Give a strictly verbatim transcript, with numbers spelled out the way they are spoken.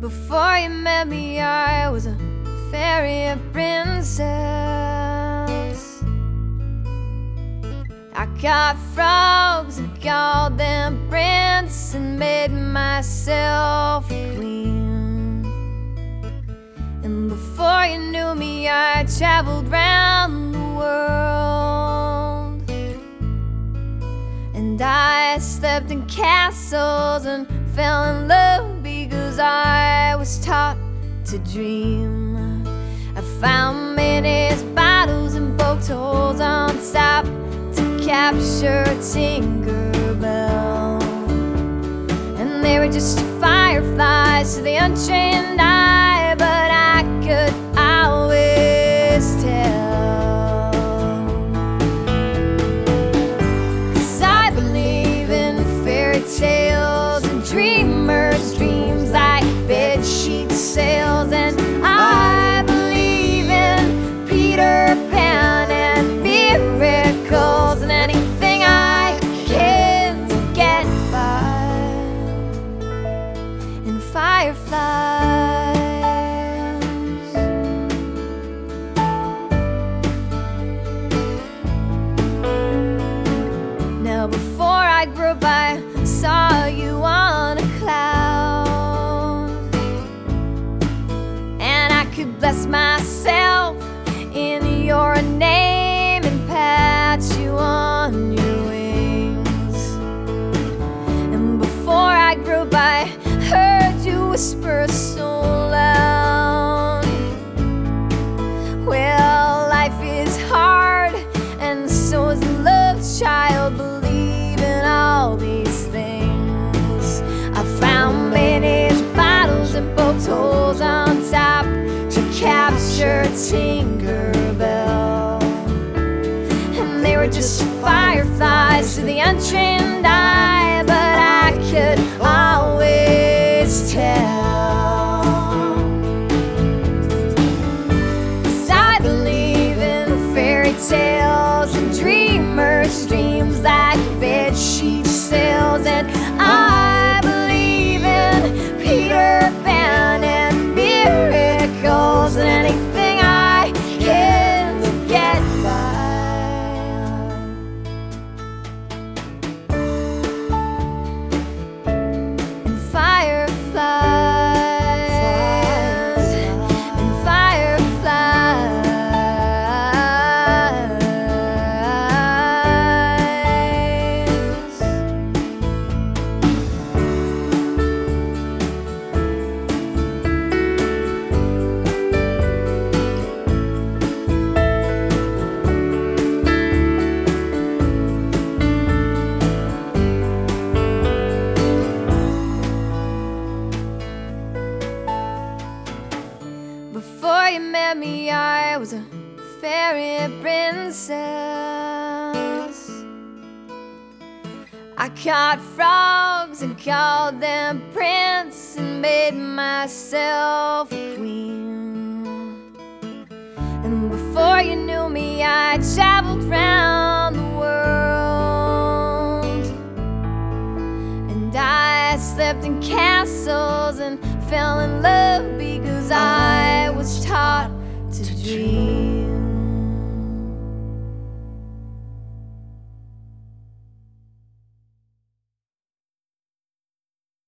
Before you met me, I was a fairy princess. I caught frogs and called them prince and made myself a queen. And before you knew me, I traveled round the world. And I slept in castles and fell in love because I was taught to dream. I found many bottles and poked holes on top to capture Tinkerbell. And they were just fireflies to the untrained eye, but I could always tell, 'cause I believe in fairy tales and dreamers' dreams like bedsheet sails. And I believe in Peter Pan and miracles and anything I can to get by. And fireflies. Now before I grew up, I saw you on a cloud, and I could bless myself in your name and pat you on your wings. And before I grew up, I heard you whisper so loud, well, life is hard and so is love, child. Believe in all these things. I found many bottles and poked holes on top to capture Tinkerbell. And they were just fireflies to the untrained eye, but I could always tell, 'cause I believe in fairy tales and dreamers' dreams like bedsheet sails. And I believe in Peter Pan and miracles and anything I can to get by. And fireflies, and fireflies. Before you met me, I was a fairy princess. I caught frogs and called them prince and made myself a queen. And before you knew me, I traveled round the world. And I slept in castles and fell in love because I was taught to dream.